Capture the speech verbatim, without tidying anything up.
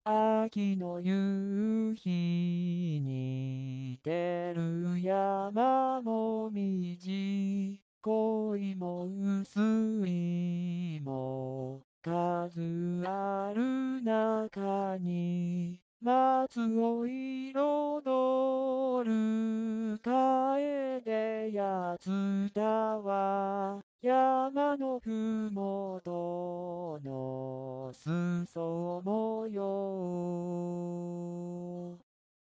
秋の夕日に照る山もみじ、恋も薄いも数ある中に、松を彩る楓やつたは、山のふもとの裾模様